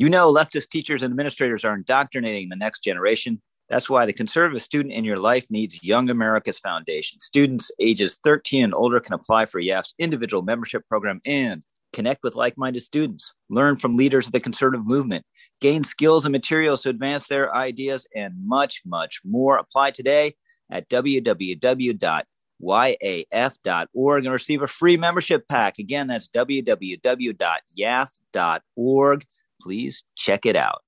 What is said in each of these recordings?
You know, leftist teachers and administrators are indoctrinating the next generation. That's why the conservative student in your life needs Young America's Foundation. Students ages 13 and older can apply for YAF's individual membership program and connect with like-minded students, learn from leaders of the conservative movement, gain skills and materials to advance their ideas, and much, much more. Apply today at www.yaf.org and receive a free membership pack. Again, that's www.yaf.org. Please check it out.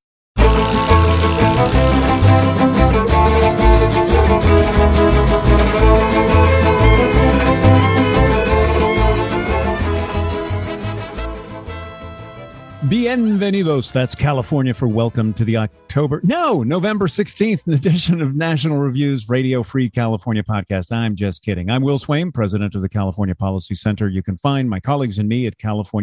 Bienvenidos. That's California for welcome to the November 16th edition of National Review's Radio Free California podcast. I'm just kidding. I'm Will Swain, president of the California Policy Center. You can find my colleagues and me at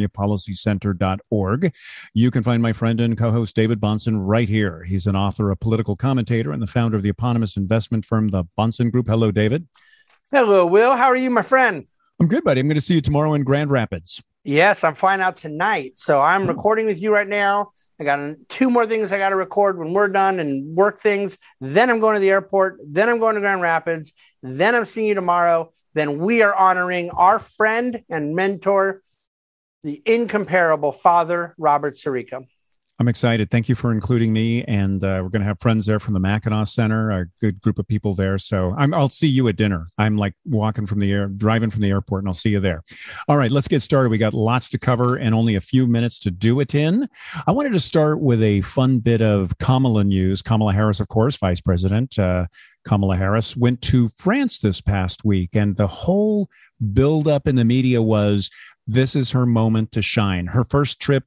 californiapolicycenter.org. You can find my friend and co-host David Bahnsen right here. He's an author, a political commentator, and the founder of the eponymous investment firm, the Bahnsen Group. Hello, David. Hello, Will. How are you, my friend? I'm good, buddy. I'm going to see you tomorrow in Grand Rapids. Yes, I'm flying out tonight. So I'm recording with you right now. I got 2 more things I got to record when we're done and work things. Then I'm going to the airport. Then I'm going to Grand Rapids. Then I'm seeing you tomorrow. Then we are honoring our friend and mentor, the incomparable Father Robert Sirico. I'm excited. Thank you for including me. And we're going to have friends there from the Mackinac Center, a good group of people there. So I'll see you at dinner. I'm like driving from the airport, and I'll see you there. All right, let's get started. We got lots to cover and only a few minutes to do it in. I wanted to start with a fun bit of Kamala news. Kamala Harris, of course, Vice President. Kamala Harris went to France this past week, and the whole buildup in the media was this is her moment to shine. Her first trip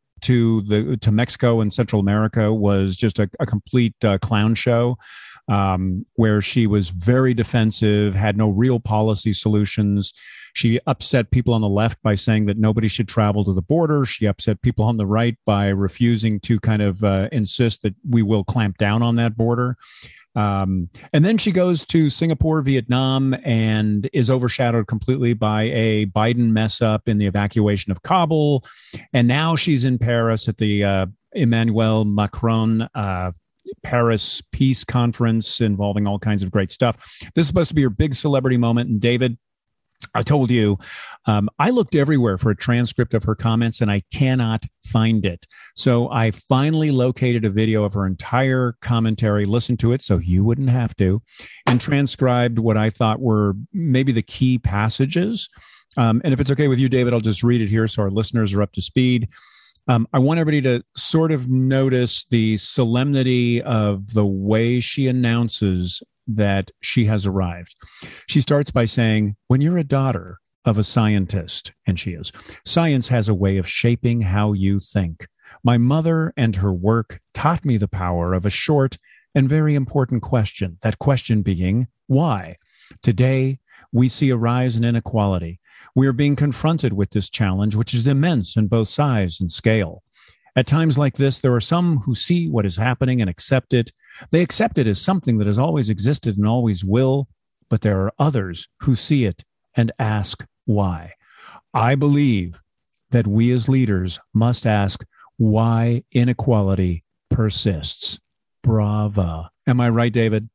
to Mexico and Central America was just a complete clown show, where she was very defensive, had no real policy solutions. She upset people on the left by saying that nobody should travel to the border. She upset people on the right by refusing to kind of insist that we will clamp down on that border. And then she goes to Singapore, Vietnam, and is overshadowed completely by a Biden mess up in the evacuation of Kabul. And now she's in Paris at the Emmanuel Macron Paris Peace Conference involving all kinds of great stuff. This is supposed to be her big celebrity moment. And David, I told you, I looked everywhere for a transcript of her comments, and I cannot find it. So I finally located a video of her entire commentary, listened to it so you wouldn't have to, and transcribed what I thought were maybe the key passages. And if it's okay with you, David, I'll just read it here so our listeners are up to speed. I want everybody to sort of notice the solemnity of the way she announces that she has arrived. She starts by saying, when you're a daughter of a scientist, and she is, science has a way of shaping how you think. My mother and her work taught me the power of a short and very important question, that question being, why? Today, we see a rise in inequality. We are being confronted with this challenge, which is immense in both size and scale. At times like this, there are some who see what is happening and accept it. They accept it as something that has always existed and always will, but there are others who see it and ask why. I believe that we as leaders must ask why inequality persists. Brava. Am I right, David?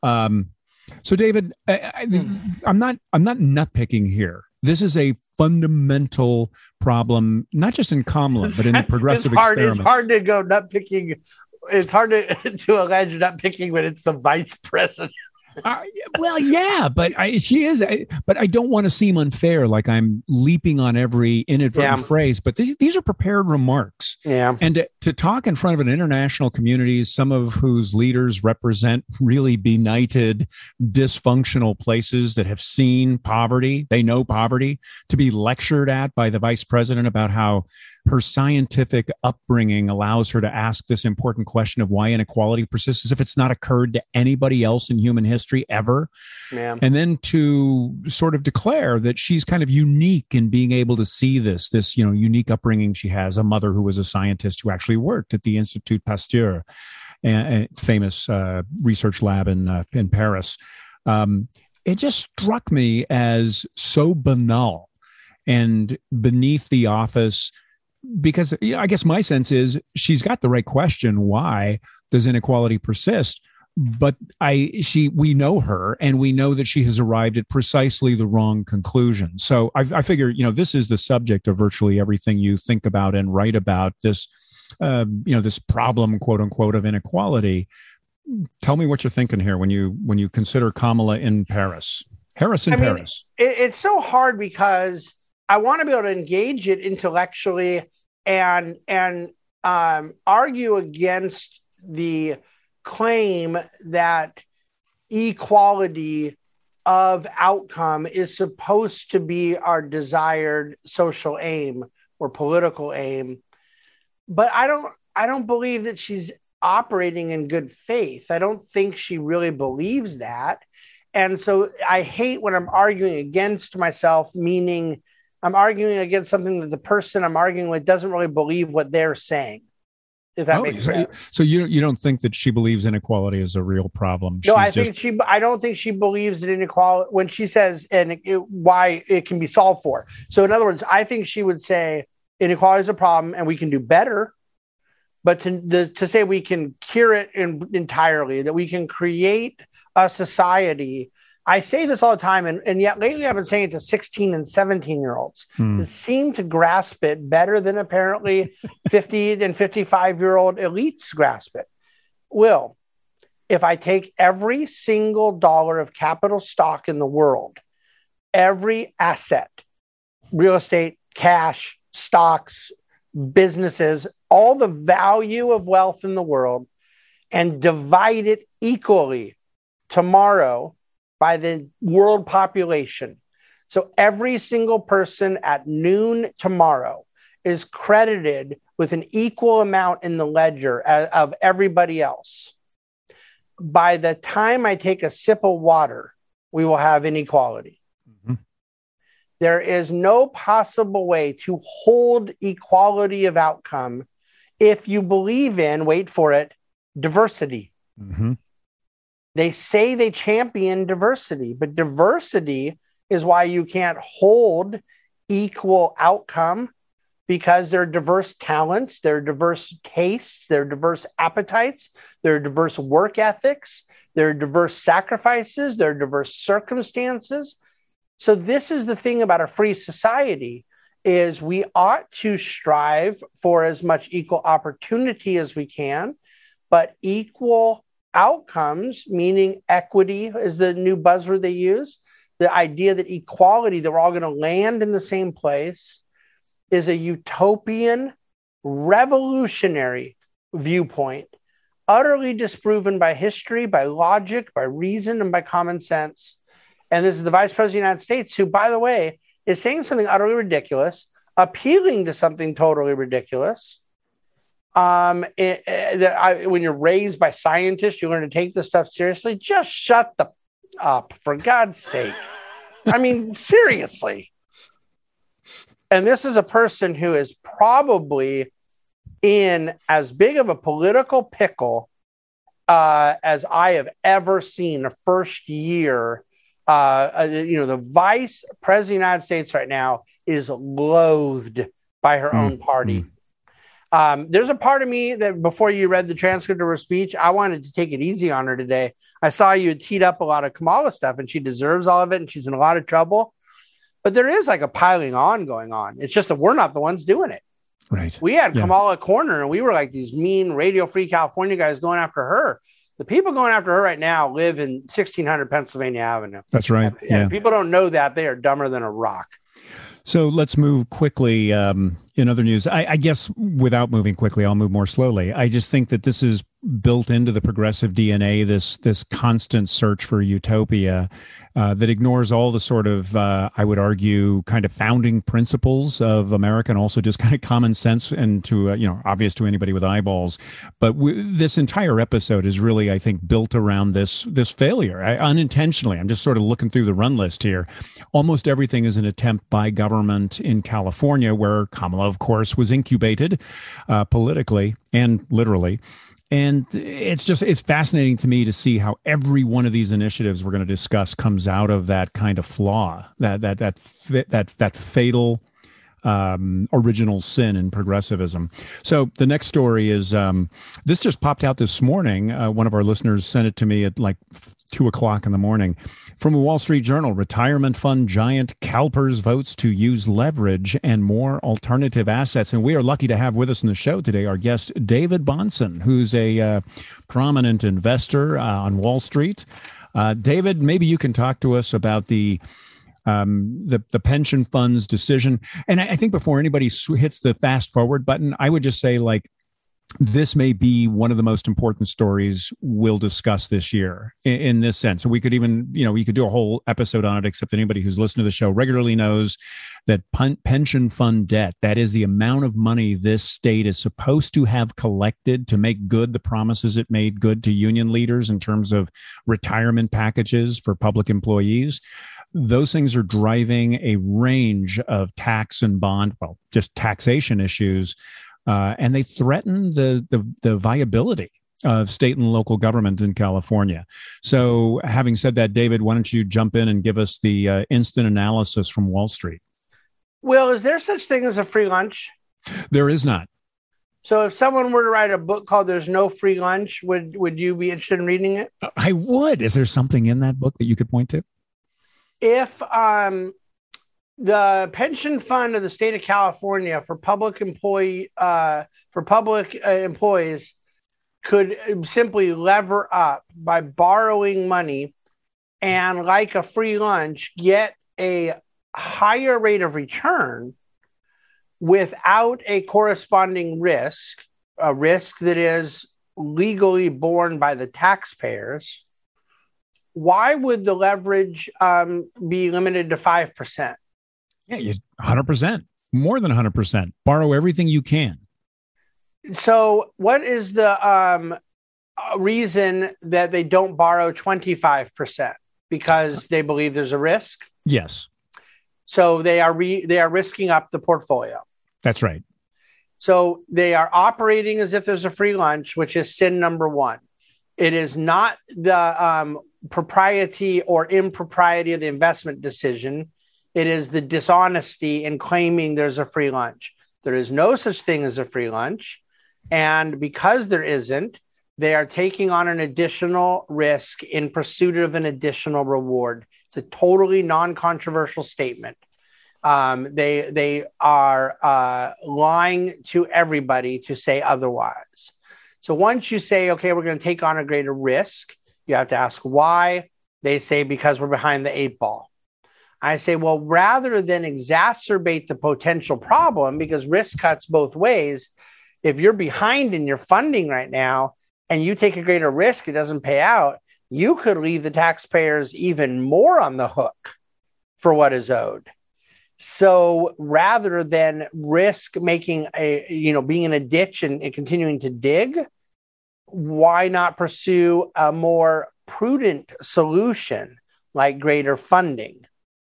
So, David, I'm not nitpicking here. This is a fundamental problem, not just in Kamala, but in the progressive experiment. It's hard to go nitpicking. It's hard to allege nitpicking when it's the vice president. Well, yeah, but she is. But I don't want to seem unfair, like I'm leaping on every inadvertent phrase. But these are prepared remarks. Yeah. And to talk in front of an international community, some of whose leaders represent really benighted, dysfunctional places that have seen poverty, they know poverty, to be lectured at by the vice president about how her scientific upbringing allows her to ask this important question of why inequality persists as if it's not occurred to anybody else in human history ever. Yeah. And then to sort of declare that she's kind of unique in being able to see this, unique upbringing she has, a mother who was a scientist who actually worked at the Institut Pasteur, a famous research lab in Paris. It just struck me as so banal and beneath the office because I guess my sense is she's got the right question. Why does inequality persist? But we know her, and we know that she has arrived at precisely the wrong conclusion. So I figure, this is the subject of virtually everything you think about and write about, this, this problem, quote unquote, of inequality. Tell me what you're thinking here when you consider Kamala in Paris. Harris in Paris. It's so hard because I want to be able to engage it intellectually and argue against the claim that equality of outcome is supposed to be our desired social aim or political aim. But I don't believe that she's operating in good faith. I don't think she really believes that. And so I hate when I'm arguing against myself, meaning I'm arguing against something that the person I'm arguing with doesn't really believe what they're saying. If that makes sense. So you don't think that she believes inequality is a real problem? No, I don't think she believes in inequality when she says why it can be solved for. So in other words, I think she would say inequality is a problem and we can do better. But to say we can cure it entirely, that we can create a society. I say this all the time, and yet lately I've been saying it to 16 and 17-year-olds who seem to grasp it better than apparently 50 and 55-year-old elites grasp it. Will, if I take every single dollar of capital stock in the world, every asset, real estate, cash, stocks, businesses, all the value of wealth in the world, and divide it equally tomorrow by the world population. So every single person at noon tomorrow is credited with an equal amount in the ledger of everybody else. By the time I take a sip of water, we will have inequality. Mm-hmm. There is no possible way to hold equality of outcome if you believe in, wait for it, diversity. Mm-hmm. They say they champion diversity, but diversity is why you can't hold equal outcome, because there are diverse talents, there are diverse tastes, there are diverse appetites, there are diverse work ethics, there are diverse sacrifices, there are diverse circumstances. So this is the thing about a free society, is we ought to strive for as much equal opportunity as we can, but equal outcomes, meaning equity is the new buzzword they use. The idea that equality, that we're all going to land in the same place, is a utopian, revolutionary viewpoint, utterly disproven by history, by logic, by reason, and by common sense. And this is the Vice President of the United States, who, by the way, is saying something utterly ridiculous, appealing to something totally ridiculous. When you're raised by scientists, you learn to take this stuff seriously. Just shut up, for God's sake. I mean, seriously. And this is a person who is probably in as big of a political pickle as I have ever seen the first year. The Vice President of the United States right now is loathed by her own party. There's a part of me that before you read the transcript of her speech, I wanted to take it easy on her today. I saw you had teed up a lot of Kamala stuff, and she deserves all of it, and she's in a lot of trouble. But there is like a piling on going on. It's just that we're not the ones doing it. Right. We had Kamala corner, and we were like these mean Radio Free California guys going after her. The people going after her right now live in 1600 Pennsylvania Avenue. That's right. And people don't know that. They are dumber than a rock. So let's move quickly in other news. I guess without moving quickly, I'll move more slowly. I just think that this is built into the progressive DNA, this constant search for utopia that ignores all the sort of, I would argue, kind of founding principles of America, and also just kind of common sense and to, obvious to anybody with eyeballs. But this entire episode is really, I think, built around this failure, unintentionally. I'm just sort of looking through the run list here. Almost everything is an attempt by government in California, where Kamala, of course, was incubated politically and literally. And it's fascinating to me to see how every one of these initiatives we're going to discuss comes out of that kind of flaw, that fatal original sin in progressivism. So the next story is this just popped out this morning. One of our listeners sent it to me at like 2:00 in the morning from a Wall Street Journal. Retirement fund giant CalPERS votes to use leverage and more alternative assets. And we are lucky to have with us in the show today our guest, David Bahnsen, who's a prominent investor on Wall Street. David, maybe you can talk to us about the pension fund's decision. And I think before anybody hits the fast forward button, I would just say, like, this may be one of the most important stories we'll discuss this year in this sense. So we could even, we could do a whole episode on it, except anybody who's listened to the show regularly knows that pension fund debt, that is the amount of money this state is supposed to have collected to make good the promises it made good to union leaders in terms of retirement packages for public employees. Those things are driving a range of tax and bond, just taxation issues, and they threaten the viability of state and local government in California. So having said that, David, why don't you jump in and give us the instant analysis from Wall Street? Will, is there such thing as a free lunch? There is not. So if someone were to write a book called There's No Free Lunch, would you be interested in reading it? I would. Is there something in that book that you could point to? If the pension fund of the state of California for public employees could simply lever up by borrowing money and, like a free lunch, get a higher rate of return without a corresponding risk, a risk that is legally borne by the taxpayers, why would the leverage be limited to 5%? Yeah, 100%, more than 100%. Borrow everything you can. So what is the reason that they don't borrow 25%? Because they believe there's a risk? Yes. So they are risking up the portfolio. That's right. So they are operating as if there's a free lunch, which is sin number one. It is not the propriety or impropriety of the investment decision. It is the dishonesty in claiming there's a free lunch. There is no such thing as a free lunch. And because there isn't, they are taking on an additional risk in pursuit of an additional reward. It's a totally non-controversial statement. They are lying to everybody to say otherwise. So once you say, okay, we're going to take on a greater risk, you have to ask why. They say because we're behind the eight ball. I say, well, rather than exacerbate the potential problem, because risk cuts both ways, if you're behind in your funding right now and you take a greater risk, it doesn't pay out, you could leave the taxpayers even more on the hook for what is owed. So rather than risk making being in a ditch and continuing to dig, why not pursue a more prudent solution like greater funding?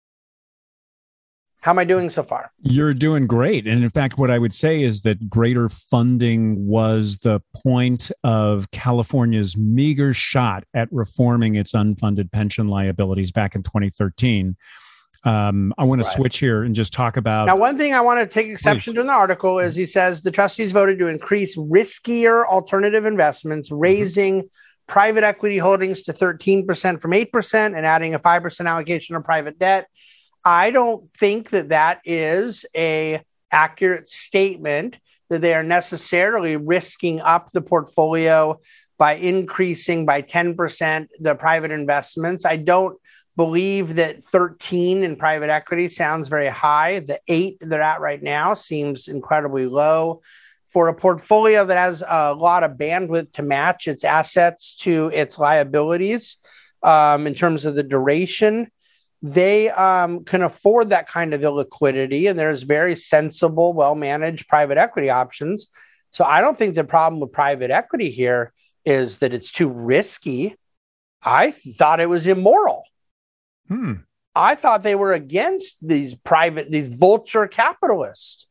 How am I doing so far? You're doing great. And in fact, what I would say is that greater funding was the point of California's meager shot at reforming its unfunded pension liabilities back in 2013. I want to switch here and just talk about... Now, one thing I want to take exception to in the article is he says the trustees voted to increase riskier alternative investments, raising private equity holdings to 13% from 8% and adding a 5% allocation of private debt. I don't think that is a accurate statement that they are necessarily risking up the portfolio by increasing by 10% the private investments. I don't believe that 13 in private equity sounds very high. The 8 they're at right now seems incredibly low. For a portfolio that has a lot of bandwidth to match its assets to its liabilities in terms of the duration, they can afford that kind of illiquidity, and there's very sensible, well-managed private equity options. So I don't think the problem with private equity here is that it's too risky. I thought it was immoral. I thought they were against these vulture capitalists.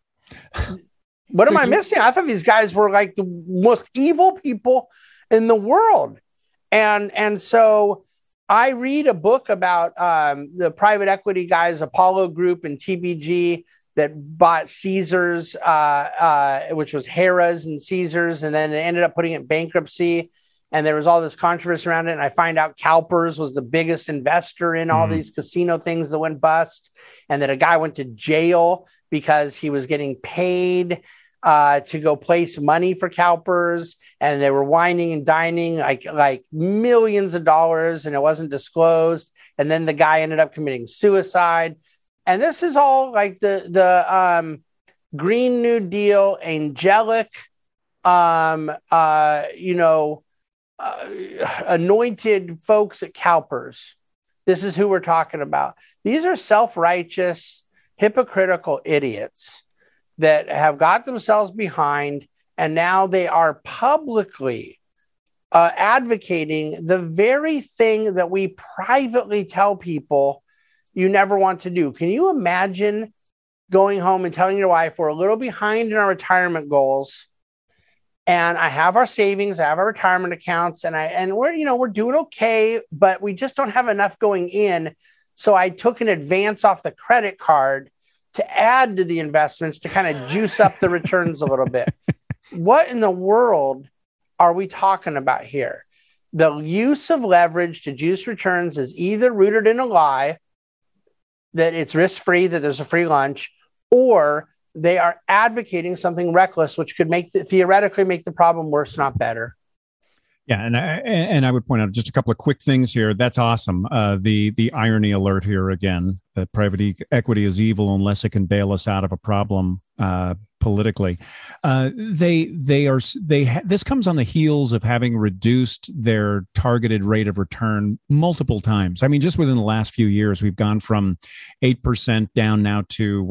What am I missing? I thought these guys were like the most evil people in the world. And so I read a book about the private equity guys, Apollo Group and TBG, that bought Caesars, which was Harrah's and Caesars, and then they ended up putting it in bankruptcy. And there was all this controversy around it. And I find out CalPERS was the biggest investor in all these casino things that went bust. And that a guy went to jail because he was getting paid to go place money for CalPERS. And they were whining and dining like millions of dollars, and it wasn't disclosed. And then the guy ended up committing suicide. And this is all like the Green New Deal, angelic, anointed folks at CalPERS. This is who we're talking about. These are self-righteous, hypocritical idiots that have got themselves behind, and now they are publicly advocating the very thing that we privately tell people you never want to do. Can you imagine going home and telling your wife, we're a little behind in our retirement goals, and I have our savings, I have our retirement accounts, and we're doing okay, but we just don't have enough going in. So I took an advance off the credit card to add to the investments to kind of juice up the returns a little bit. What in the world are we talking about here? The use of leverage to juice returns is either rooted in a lie that it's risk-free, that there's a free lunch, or they are advocating something reckless, which could theoretically make the problem worse, not better. Yeah, and I would point out just a couple of quick things here. That's awesome. The irony alert here again: that private equity is evil unless it can bail us out of a problem politically. This comes on the heels of having reduced their targeted rate of return multiple times. I mean, just within the last few years, we've gone from 8% down now to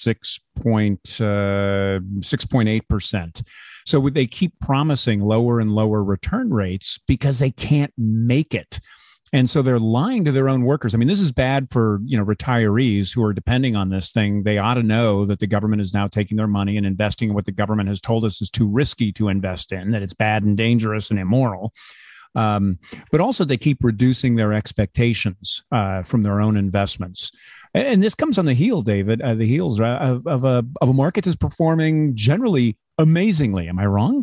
6.8%. So they keep promising lower and lower return rates because they can't make it. And so they're lying to their own workers. I mean, this is bad for, retirees who are depending on this thing. They ought to know that the government is now taking their money and investing in what the government has told us is too risky to invest in, that it's bad and dangerous and immoral. But also they keep reducing their expectations from their own investments. And this comes on the heels of a market that's performing generally amazingly. Am I wrong?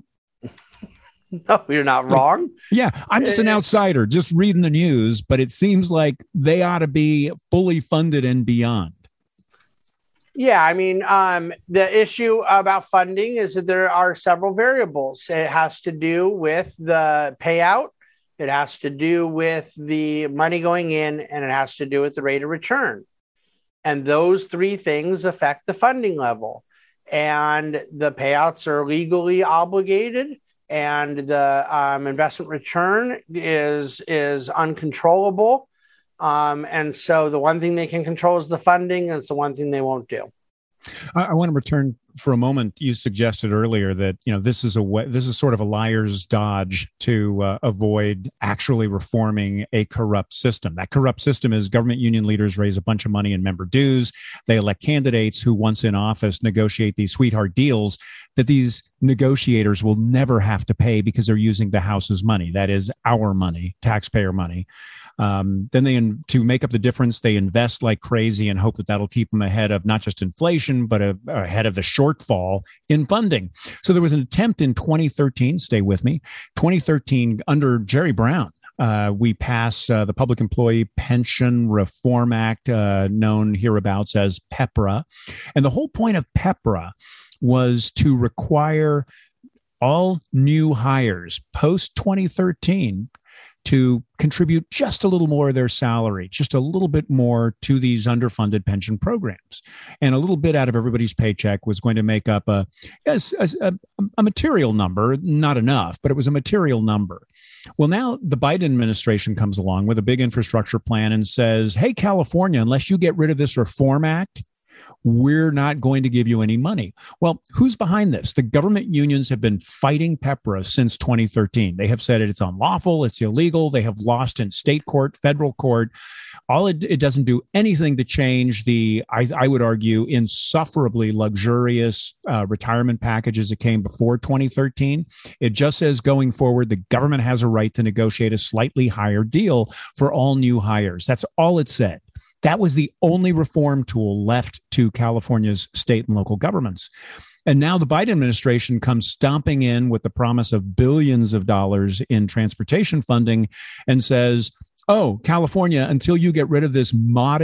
No, you're not wrong. Yeah, I'm just an outsider, just reading the news, but it seems like they ought to be fully funded and beyond. Yeah, I mean, the issue about funding is that there are several variables. It has to do with the payout, it has to do with the money going in, and it has to do with the rate of return. And those three things affect the funding level. And the payouts are legally obligated, and the investment return is uncontrollable. And so the one thing they can control is the funding, and it's the one thing they won't do. I want to return for a moment. You suggested earlier that this is sort of a liar's dodge to avoid actually reforming a corrupt system. That corrupt system is government union leaders raise a bunch of money in member dues. They elect candidates who, once in office, negotiate these sweetheart deals that these negotiators will never have to pay because they're using the House's money. That is our money, taxpayer money. Then to make up the difference, they invest like crazy and hope that that'll keep them ahead of not just inflation, but ahead of the shortfall in funding. So there was an attempt in 2013, stay with me, 2013 under Jerry Brown. We pass the Public Employee Pension Reform Act, known hereabouts as PEPRA. And the whole point of PEPRA was to require all new hires post 2013 to contribute just a little more of their salary, just a little bit more to these underfunded pension programs. And a little bit out of everybody's paycheck was going to make up a material number, not enough, but it was a material number. Well, now the Biden administration comes along with a big infrastructure plan and says, hey, California, unless you get rid of this Reform Act, we're not going to give you any money. Well, who's behind this? The government unions have been fighting PEPRA since 2013. They have said it's unlawful, it's illegal. They have lost in state court, federal court. It doesn't do anything to change the, I would argue, insufferably luxurious retirement packages that came before 2013. It just says going forward, the government has a right to negotiate a slightly higher deal for all new hires. That's all it said. That was the only reform tool left to California's state and local governments. And now the Biden administration comes stomping in with the promise of billions of dollars in transportation funding and says, oh, California, until you get rid of this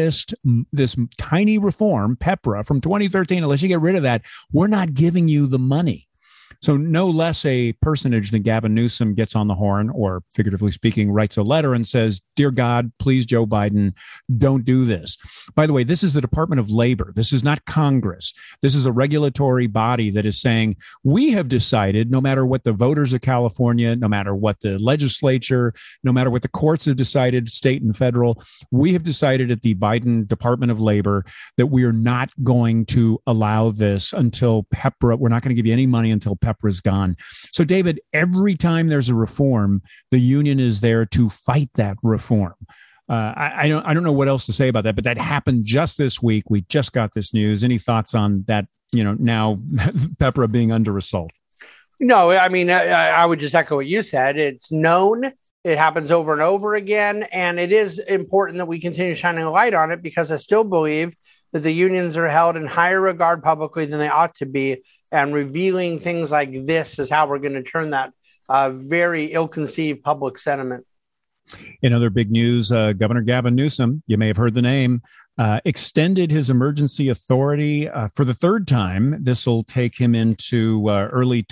tiny reform, PEPRA from 2013, unless you get rid of that, we're not giving you the money. So no less a personage than Gavin Newsom gets on the horn, or figuratively speaking, writes a letter and says, dear God, please, Joe Biden, don't do this. By the way, this is the Department of Labor. This is not Congress. This is a regulatory body that is saying, we have decided, no matter what the voters of California, no matter what the legislature, no matter what the courts have decided, state and federal, we have decided at the Biden Department of Labor that we are not going to allow this until PEPRA. We're not going to give you any money until PEPRA is gone. So, David, every time there's a reform, the union is there to fight that reform. I don't know what else to say about that, but that happened just this week. We just got this news. Any thoughts on that? Now PEPRA being under assault. No, I mean, I would just echo what you said. It's known. It happens over and over again, and it is important that we continue shining a light on it, because I still believe that the unions are held in higher regard publicly than they ought to be, and revealing things like this is how we're going to turn that very ill-conceived public sentiment. In other big news, Governor Gavin Newsom, you may have heard the name, extended his emergency authority for the third time. This will take him into early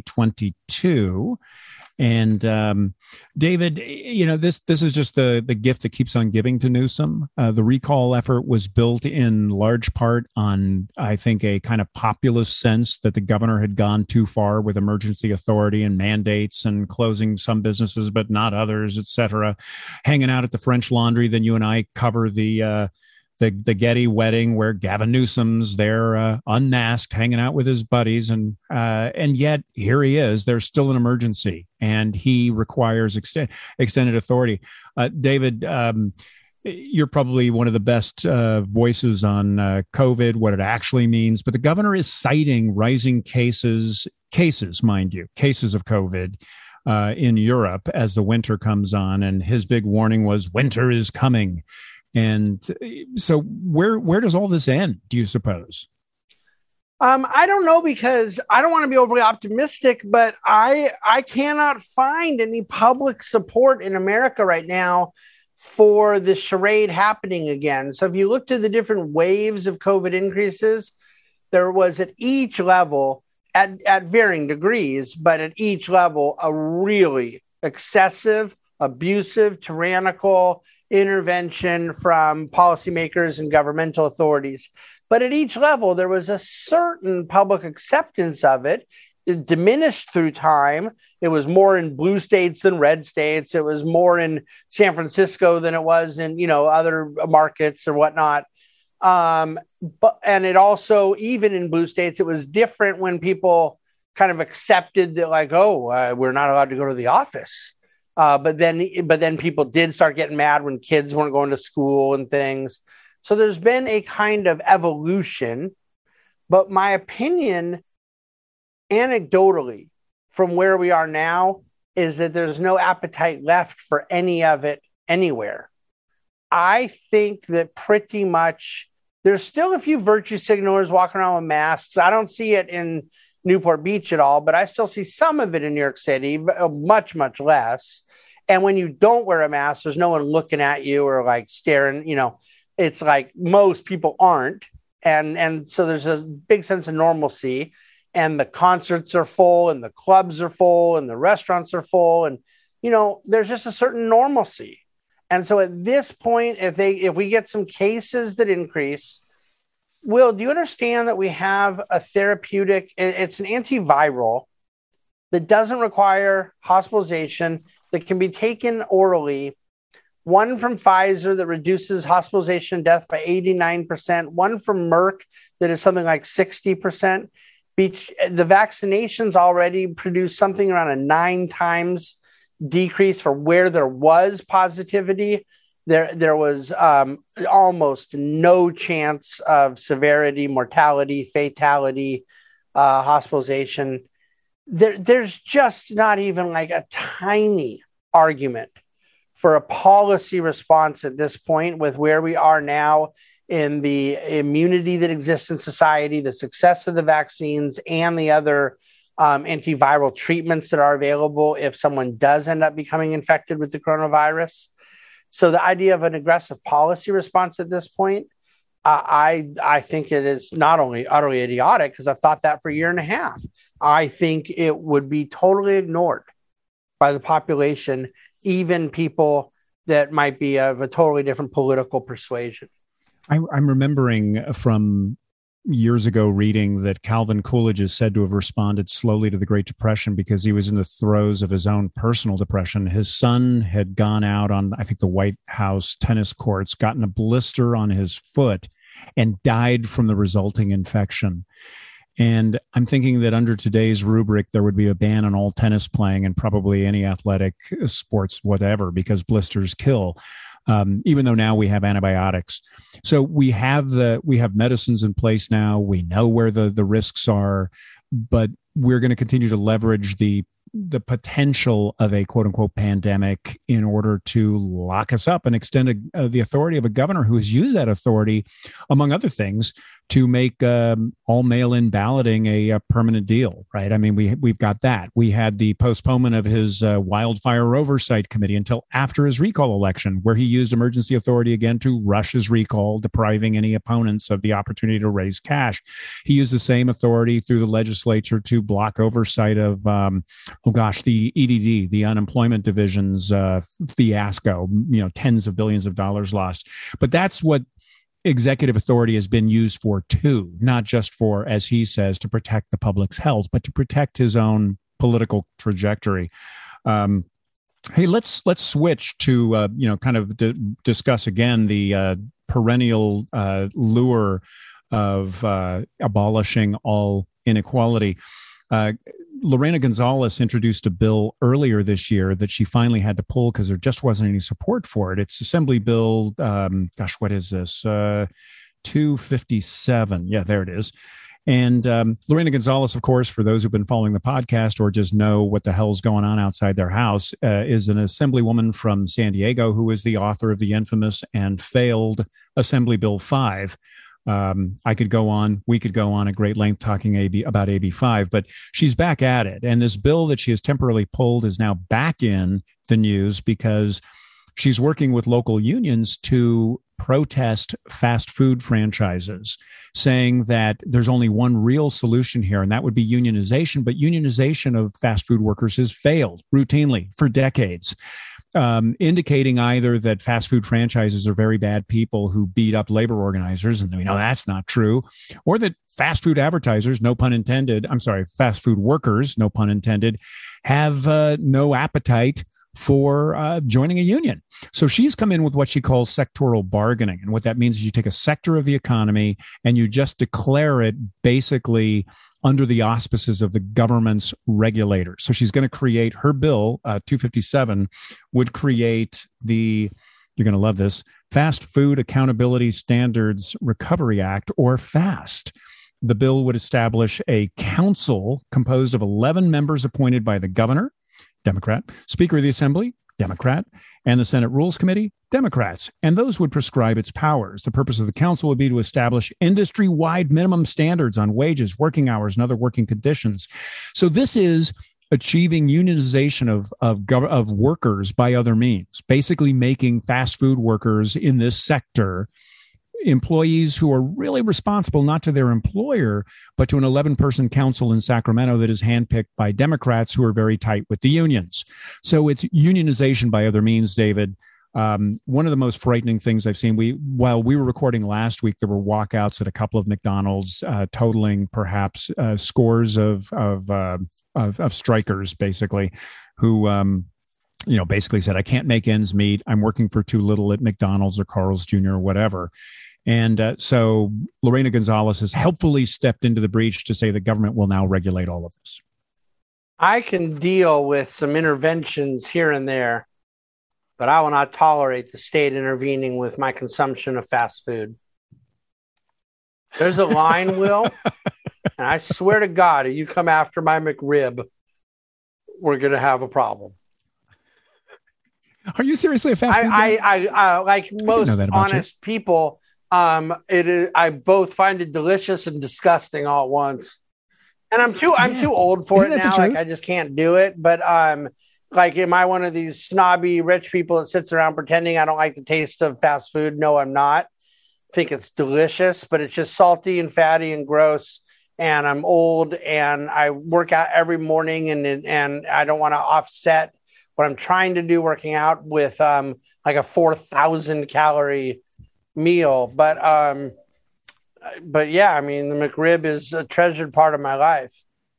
2022. And David, this is just the gift that keeps on giving to Newsom. The recall effort was built in large part on, I think, a kind of populist sense that the governor had gone too far with emergency authority and mandates and closing some businesses, but not others, et cetera. Hanging out at the French Laundry. Then you and I cover the Getty wedding where Gavin Newsom's there unmasked, hanging out with his buddies. And yet here he is. There's still an emergency and he requires extended authority. David, you're probably one of the best voices on COVID, what it actually means. But the governor is citing rising cases, mind you, cases of COVID in Europe as the winter comes on. And his big warning was winter is coming. And so where does all this end, do you suppose? I don't know, because I don't want to be overly optimistic, but I cannot find any public support in America right now for the charade happening again. So if you look to the different waves of COVID increases, there was at each level, at varying degrees, but at each level, a really excessive, abusive, tyrannical intervention from policymakers and governmental authorities. But at each level, there was a certain public acceptance of it. It diminished through time. It was more in blue states than red states. It was more in San Francisco than it was in, other markets or whatnot. And it also, even in blue states, it was different when people kind of accepted that, like, we're not allowed to go to the office. But then people did start getting mad when kids weren't going to school and things. So there's been a kind of evolution. But my opinion, anecdotally, from where we are now, is that there's no appetite left for any of it anywhere. I think that pretty much there's still a few virtue signalers walking around with masks. I don't see it in Newport Beach at all, but I still see some of it in New York City, much, much less. And when you don't wear a mask, there's no one looking at you or like staring, it's like most people aren't. And so there's a big sense of normalcy, and the concerts are full and the clubs are full and the restaurants are full. And, there's just a certain normalcy. And so at this point, if we get some cases that increase, Will, do you understand that we have a therapeutic, it's an antiviral that doesn't require hospitalization, that can be taken orally, one from Pfizer that reduces hospitalization and death by 89%, one from Merck that is something like 60%. The vaccinations already produce something around a 9 times decrease for where there was positivity. There was almost no chance of severity, mortality, fatality, hospitalization. There's just not even like a tiny argument for a policy response at this point with where we are now in the immunity that exists in society, the success of the vaccines, and the other antiviral treatments that are available if someone does end up becoming infected with the coronavirus. So the idea of an aggressive policy response at this point, I think it is not only utterly idiotic, because I've thought that for a year and a half. I think it would be totally ignored by the population, even people that might be of a totally different political persuasion. I'm remembering from years ago reading that Calvin Coolidge is said to have responded slowly to the Great Depression because he was in the throes of his own personal depression. His son had gone out on, I think, the White House tennis courts, gotten a blister on his foot, and died from the resulting infection. And I'm thinking that under today's rubric, there would be a ban on all tennis playing and probably any athletic sports, whatever, because blisters kill. Even though now we have antibiotics. So we have medicines in place now. We know where the risks are, but we're going to continue to leverage the potential of a quote unquote pandemic in order to lock us up and extend the authority of a governor who has used that authority, among other things, to make all mail-in balloting a permanent deal, right? I mean, we've got that. We had the postponement of his wildfire oversight committee until after his recall election, where he used emergency authority again to rush his recall, depriving any opponents of the opportunity to raise cash. He used the same authority through the legislature to block oversight of, the EDD, the unemployment division's fiasco, tens of billions of dollars lost. But that's what executive authority has been used for too, not just for, as he says, to protect the public's health, but to protect his own political trajectory. Hey, let's switch to discuss again the perennial lure of abolishing all inequality. Lorena Gonzalez introduced a bill earlier this year that she finally had to pull because there just wasn't any support for it. It's Assembly Bill, what is this? 257. Yeah, there it is. And Lorena Gonzalez, of course, for those who've been following the podcast or just know what the hell's going on outside their house, is an assemblywoman from San Diego who is the author of the infamous and failed Assembly Bill 5. I could go on, we could go on at great length talking about AB 5, but she's back at it. And this bill that she has temporarily pulled is now back in the news because she's working with local unions to protest fast food franchises, saying that there's only one real solution here, and that would be unionization. But unionization of fast food workers has failed routinely for decades. Indicating either that fast food franchises are very bad people who beat up labor organizers, and we know that's not true, or that fast food advertisers, fast food workers, no pun intended, have no appetite for joining a union. So she's come in with what she calls sectoral bargaining. And what that means is you take a sector of the economy and you just declare it basically under the auspices of the government's regulators. So she's going to create her bill, 257, would create you're going to love this, Fast Food Accountability Standards Recovery Act, or FAST. The bill would establish a council composed of 11 members appointed by the governor, Democrat, Speaker of the Assembly, Democrat, and the Senate Rules Committee, Democrats, and those would prescribe its powers. The purpose of the council would be to establish industry-wide minimum standards on wages, working hours, and other working conditions. So this is achieving unionization of workers by other means, basically making fast food workers in this sector employees who are really responsible not to their employer, but to an 11-person council in Sacramento that is handpicked by Democrats who are very tight with the unions. So it's unionization by other means, David. One of the most frightening things I've seen, while we were recording last week, there were walkouts at a couple of McDonald's, totaling perhaps scores of strikers, basically, who basically said, I can't make ends meet. I'm working for too little at McDonald's or Carl's Jr. or whatever. And so Lorena Gonzalez has helpfully stepped into the breach to say the government will now regulate all of this. I can deal with some interventions here and there, but I will not tolerate the state intervening with my consumption of fast food. There's a line, Will, and I swear to God, if you come after my McRib, we're going to have a problem. Are you seriously a fast food guy? I like most honest people. I both find it delicious and disgusting all at once. And I'm too old for it now. Like I just can't do it. But like, am I one of these snobby rich people that sits around pretending I don't like the taste of fast food? No, I'm not. I think it's delicious, but it's just salty and fatty and gross. And I'm old and I work out every morning and I don't want to offset what I'm trying to do working out with like a 4,000 calorie meal. But yeah, I mean, the McRib is a treasured part of my life.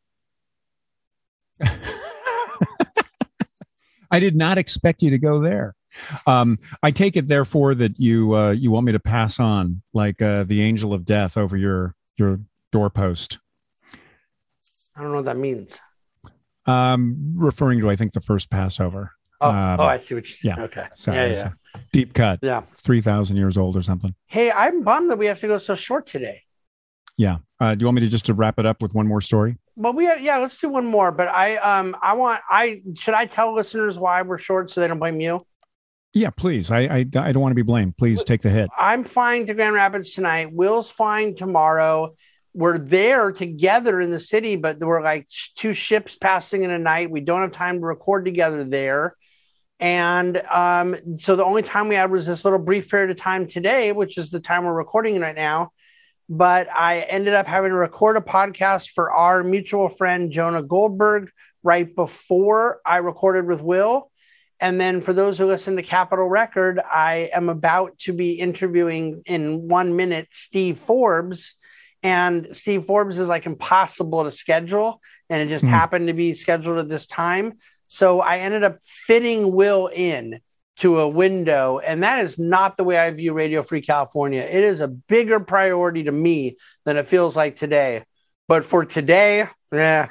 I did not expect you to go there. I take it, therefore, that you want me to pass on like the angel of death over your doorpost. I don't know what that means. Referring to, I think, the first Passover. I see what you're saying. Yeah. Okay. Sorry, yeah. Deep cut. Yeah. It's 3,000 years old or something. Hey, I'm bummed that we have to go so short today. Yeah. Do you want me to wrap it up with one more story? Well, let's do one more. But should I tell listeners why we're short so they don't blame you? Yeah, please. I don't want to be blamed. Please take the hit. I'm flying to Grand Rapids tonight. Will's flying tomorrow. We're there together in the city, but we're like two ships passing in a night. We don't have time to record together there. And so the only time we had was this little brief period of time today, which is the time we're recording right now. But I ended up having to record a podcast for our mutual friend, Jonah Goldberg, right before I recorded with Will. And then for those who listen to Capitol Record, I am about to be interviewing in 1 minute Steve Forbes. And Steve Forbes is like impossible to schedule. And it just happened to be scheduled at this time. So I ended up fitting Will in to a window. And that is not the way I view Radio Free California. It is a bigger priority to me than it feels like today. But for today, yeah.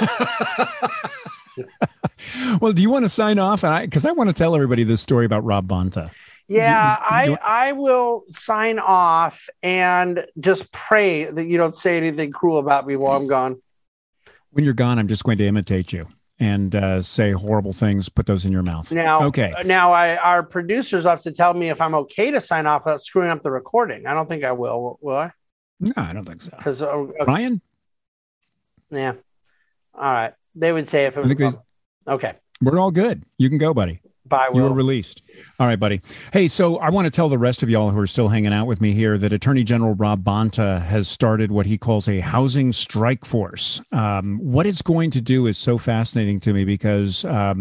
Well, do you want to sign off? Because I want to tell everybody this story about Rob Bonta. Yeah, I will sign off and just pray that you don't say anything cruel about me while I'm gone. When you're gone, I'm just going to imitate you and say horrible things, put those in your mouth. Now, our producers have to tell me if I'm okay to sign off without screwing up the recording. I don't think I will I? No, I don't think so. Because Ryan? Yeah. All right. They would say if it was okay. We're all good. You can go, buddy. Bye, Will. You were released. All right, buddy. Hey, so I want to tell the rest of y'all who are still hanging out with me here that Attorney General Rob Bonta has started what he calls a housing strike force. What it's going to do is so fascinating to me because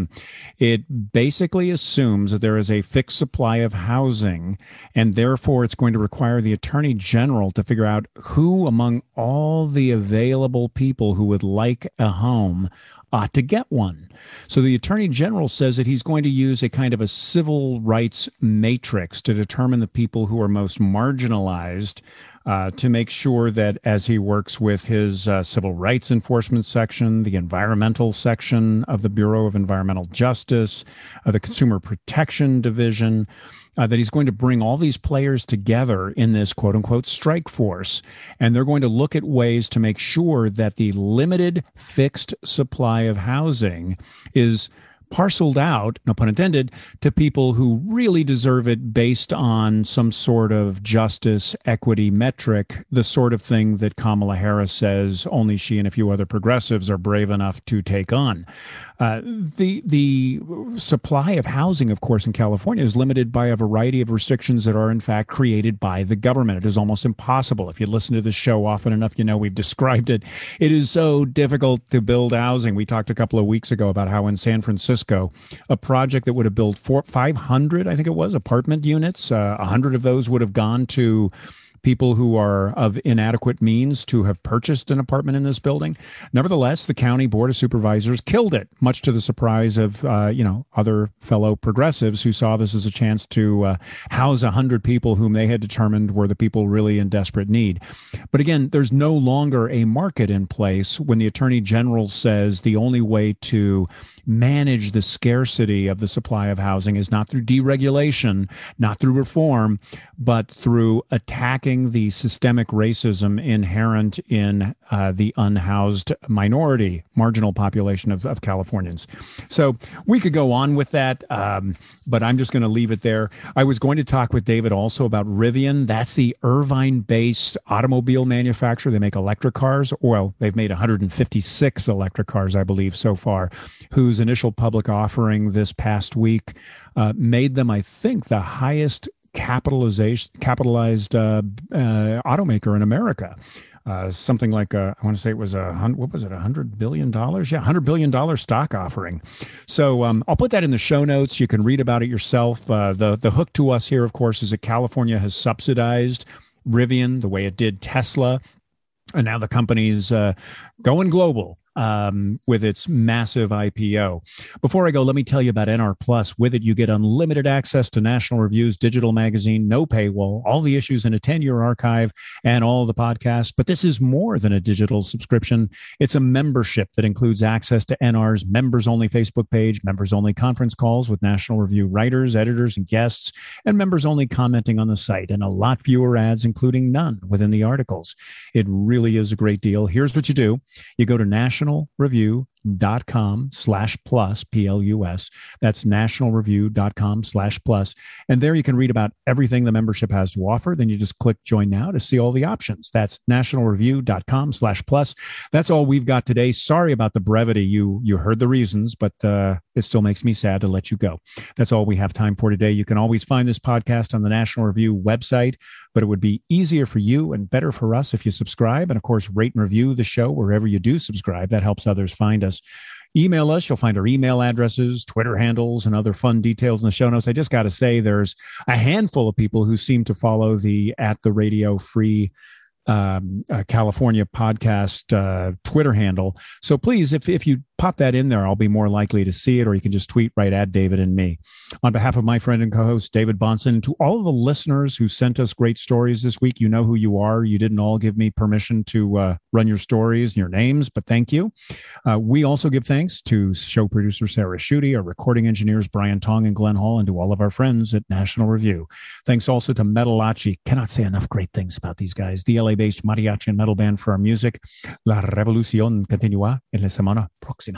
it basically assumes that there is a fixed supply of housing, and therefore it's going to require the Attorney General to figure out who among all the available people who would like a home ought to get one. So the Attorney General says that he's going to use a kind of a civil rights matrix to determine the people who are most marginalized, to make sure that as he works with his civil rights enforcement section, the environmental section of the Bureau of Environmental Justice, the Consumer Protection Division, that he's going to bring all these players together in this quote unquote strike force. And they're going to look at ways to make sure that the limited fixed supply of housing is parceled out, no pun intended, to people who really deserve it based on some sort of justice, equity metric, the sort of thing that Kamala Harris says only she and a few other progressives are brave enough to take on. The supply of housing, of course, in California is limited by a variety of restrictions that are, in fact, created by the government. It is almost impossible. If you listen to this show often enough, you know we've described it. It is so difficult to build housing. We talked a couple of weeks ago about how in San Francisco, a project that would have built 500, I think it was, apartment units, 100 of those would have gone to people who are of inadequate means to have purchased an apartment in this building. Nevertheless, the county board of supervisors killed it, much to the surprise of, other fellow progressives who saw this as a chance to house 100 people whom they had determined were the people really in desperate need. But again, there's no longer a market in place when the Attorney General says the only way to manage the scarcity of the supply of housing is not through deregulation, not through reform, but through attacking fighting the systemic racism inherent in the unhoused minority, marginal population of Californians. So we could go on with that, but I'm just going to leave it there. I was going to talk with David also about Rivian. That's the Irvine-based automobile manufacturer. They make electric cars. Well, they've made 156 electric cars, I believe, so far, whose initial public offering this past week made them, I think, the highest capitalized automaker in America. Something like I want to say it was $100 billion? Yeah, $100 billion stock offering. So I'll put that in the show notes. You can read about it yourself. The hook to us here, of course, is that California has subsidized Rivian the way it did Tesla, and now the company's going global with its massive IPO. Before I go, let me tell you about NR Plus. With it, you get unlimited access to National Review's digital magazine, no paywall, all the issues in a 10-year archive, and all the podcasts. But this is more than a digital subscription. It's a membership that includes access to NR's members-only Facebook page, members-only conference calls with National Review writers, editors, and guests, and members-only commenting on the site, and a lot fewer ads, including none within the articles. It really is a great deal. Here's what you do. You go to nationalreview.com/plus, P-L-U-S. That's nationalreview.com/plus. And there you can read about everything the membership has to offer. Then you just click join now to see all the options. That's nationalreview.com/plus. That's all we've got today. Sorry about the brevity. You heard the reasons, but it still makes me sad to let you go. That's all we have time for today. You can always find this podcast on the National Review website, but it would be easier for you and better for us if you subscribe. And of course, rate and review the show wherever you do subscribe. That helps others find us. Email us. You'll find our email addresses, Twitter handles, and other fun details in the show notes. I just got to say, there's a handful of people who seem to follow the @the-radio free California podcast Twitter handle. So please, if you pop that in there, I'll be more likely to see it, or you can just tweet right at David and me. On behalf of my friend and co-host, David Bahnsen, to all of the listeners who sent us great stories this week, you know who you are. You didn't all give me permission to run your stories and your names, but thank you. We also give thanks to show producer Sarah Schutte, our recording engineers Brian Tong and Glenn Hall, and to all of our friends at National Review. Thanks also to Metalachi. Cannot say enough great things about these guys. The LA-based mariachi and metal band for our music. La revolución continúa en la semana próxima.